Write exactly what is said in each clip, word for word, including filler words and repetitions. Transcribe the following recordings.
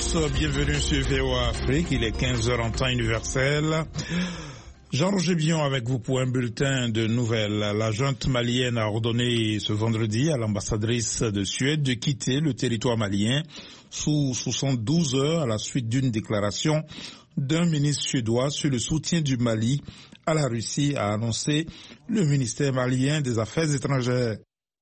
tous, bienvenue sur V O A Afrique, il est quinze heures en temps universel. Jean-Roger Billon avec vous pour un bulletin de nouvelles. La junte malienne a ordonné ce vendredi à l'ambassadrice de Suède de quitter le territoire malien sous soixante-douze heures à la suite d'une déclaration d'un ministre suédois sur le soutien du Mali à la Russie, a annoncé le ministère malien des Affaires étrangères.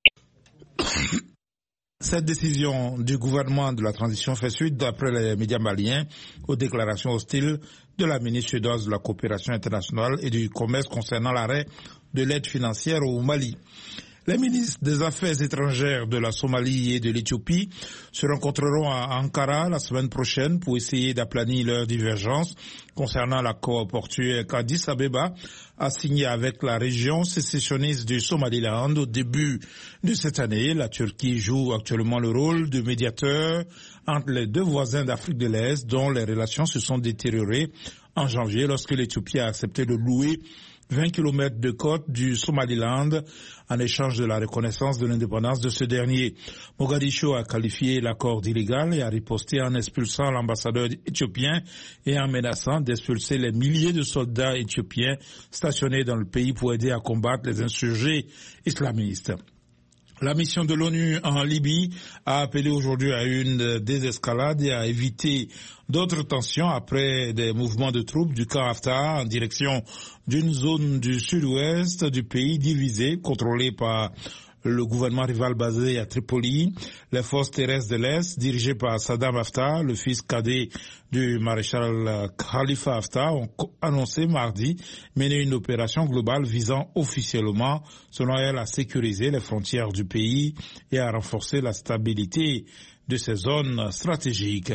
Cette décision du gouvernement de la transition fait suite, d'après les médias maliens, aux déclarations hostiles de la ministre suédoise de la coopération internationale et du commerce concernant l'arrêt de l'aide financière au Mali. Les ministres des Affaires étrangères de la Somalie et de l'Éthiopie se rencontreront à Ankara la semaine prochaine pour essayer d'aplanir leurs divergences concernant l'accord portuaire qu'Addis Abeba a signé avec la région sécessionniste du Somaliland au début de cette année. La Turquie joue actuellement le rôle de médiateur entre les deux voisins d'Afrique de l'Est dont les relations se sont détériorées en janvier lorsque l'Éthiopie a accepté de louer vingt kilomètres de côte du Somaliland en échange de la reconnaissance de l'indépendance de ce dernier. Mogadiscio a qualifié l'accord d'illégal et a riposté en expulsant l'ambassadeur éthiopien et en menaçant d'expulser les milliers de soldats éthiopiens stationnés dans le pays pour aider à combattre les insurgés islamistes. La mission de l'ONU en Libye a appelé aujourd'hui à une désescalade et à éviter d'autres tensions après des mouvements de troupes du camp Haftar en direction d'une zone du sud-ouest du pays divisée, contrôlée par le gouvernement rival basé à Tripoli. Les forces terrestres de l'Est, dirigées par Saddam Haftar, le fils cadet du maréchal Khalifa Haftar, ont annoncé mardi mener une opération globale visant officiellement, selon elle, à sécuriser les frontières du pays et à renforcer la stabilité de ces zones stratégiques.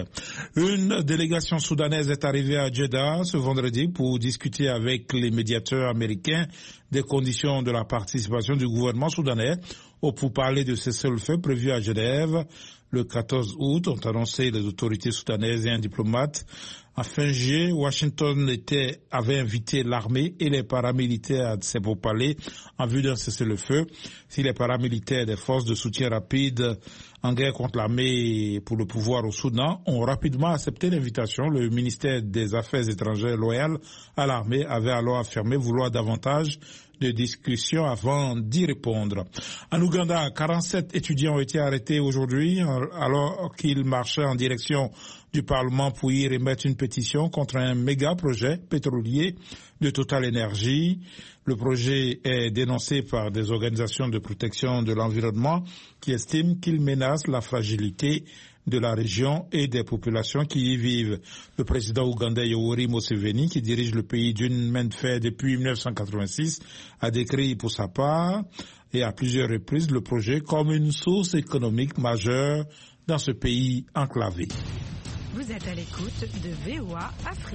Une délégation soudanaise est arrivée à Jeddah ce vendredi pour discuter avec les médiateurs américains des conditions de la participation du gouvernement soudanais au pourparlers de cessez-le-feu prévu à Genève le quatorze août, ont annoncé les autorités soudanaises et un diplomate. En fin juillet, Washington était, avait invité l'armée et les paramilitaires à ces pourparlers en vue d'un cessez-le-feu. Si les paramilitaires des forces de soutien rapide en guerre contre l'armée pour le pouvoir au Soudan ont rapidement accepté l'invitation, le ministère des Affaires étrangères loyal à l'armée avait alors affirmé vouloir davantage de discussions avant d'y répondre. En Ouganda, quarante-sept étudiants ont été arrêtés aujourd'hui alors qu'ils marchaient en direction du Parlement pour y remettre une pétition contre un méga projet pétrolier de Total Energy. Le projet est dénoncé par des organisations de protection de l'environnement qui estiment qu'il menace la fragilité de la région et des populations qui y vivent. Le président ougandais Yoweri Museveni, qui dirige le pays d'une main de fer depuis mille neuf cent quatre-vingt-six, a décrit pour sa part et à plusieurs reprises le projet comme une source économique majeure dans ce pays enclavé. Vous êtes à l'écoute de V O A Afrique.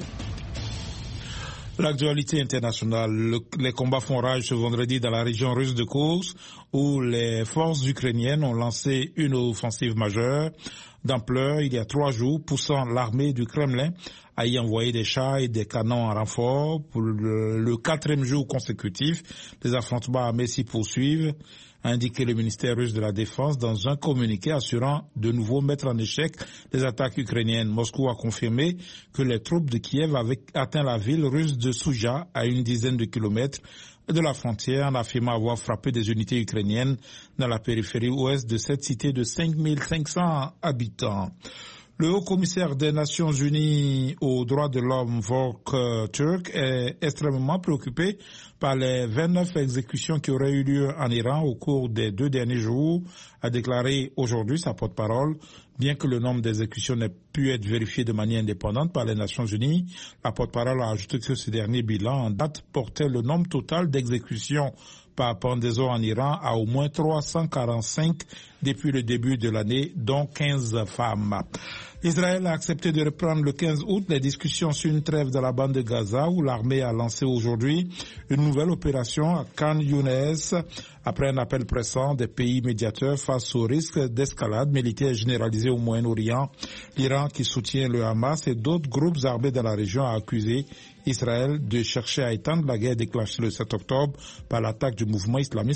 L'actualité internationale, le, les combats font rage ce vendredi dans la région russe de Kursk où les forces ukrainiennes ont lancé une offensive majeure d'ampleur il y a trois jours, poussant l'armée du Kremlin à y envoyer des chars et des canons en renfort. Pour le, le quatrième jour consécutif, les affrontements armés s'y poursuivent, a indiqué le ministère russe de la Défense dans un communiqué assurant de nouveau mettre en échec les attaques ukrainiennes. Moscou a confirmé que les troupes de Kiev avaient atteint la ville russe de Souja à une dizaine de kilomètres de la frontière en affirmant avoir frappé des unités ukrainiennes dans la périphérie ouest de cette cité de cinq mille cinq cents habitants. Le haut-commissaire des Nations Unies aux droits de l'homme, Volker Turk, est extrêmement préoccupé par les vingt-neuf exécutions qui auraient eu lieu en Iran au cours des deux derniers jours, a déclaré aujourd'hui sa porte-parole. Bien que le nombre d'exécutions n'ait pu être vérifié de manière indépendante par les Nations Unies, la porte-parole a ajouté que ce dernier bilan en date portait le nombre total d'exécutions par pendaison en Iran à au moins trois cent quarante-cinq depuis le début de l'année, dont quinze femmes. Israël a accepté de reprendre le quinze août les discussions sur une trêve dans la bande de Gaza où l'armée a lancé aujourd'hui une nouvelle opération à Khan Younes après un appel pressant des pays médiateurs face au risque d'escalade militaire généralisée au Moyen-Orient. L'Iran, qui soutient le Hamas et d'autres groupes armés dans la région, a accusé Israël de chercher à étendre la guerre déclenchée le sept octobre par l'attaque du mouvement islamiste